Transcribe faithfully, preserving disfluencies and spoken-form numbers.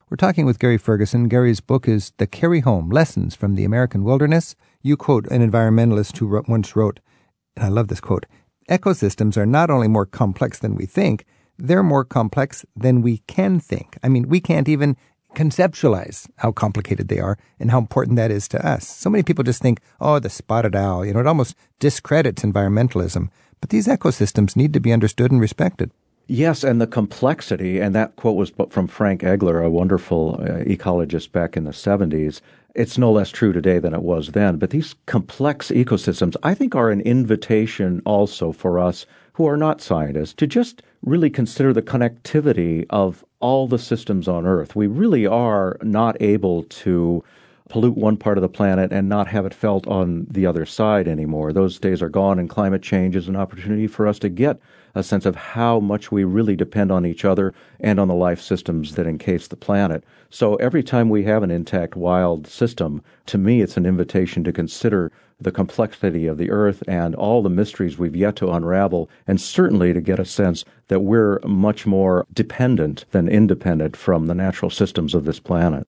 We're talking with Gary Ferguson. Gary's book is The Carry Home, Lessons from the American Wilderness. You quote an environmentalist who wrote, once wrote, and I love this quote, "Ecosystems are not only more complex than we think, they're more complex than we can think." I mean, we can't even conceptualize how complicated they are and how important that is to us. So many people just think, oh, the spotted owl. You know, it almost discredits environmentalism. But these ecosystems need to be understood and respected. Yes, and the complexity, and that quote was from Frank Egler, a wonderful uh, ecologist back in the seventies. It's no less true today than it was then. But these complex ecosystems, I think, are an invitation also for us who are not scientists to just really consider the connectivity of all the systems on Earth. We really are not able to pollute one part of the planet and not have it felt on the other side anymore. Those days are gone, and climate change is an opportunity for us to get a sense of how much we really depend on each other and on the life systems that encase the planet. So every time we have an intact wild system, to me, it's an invitation to consider the complexity of the Earth and all the mysteries we've yet to unravel, and certainly to get a sense that we're much more dependent than independent from the natural systems of this planet.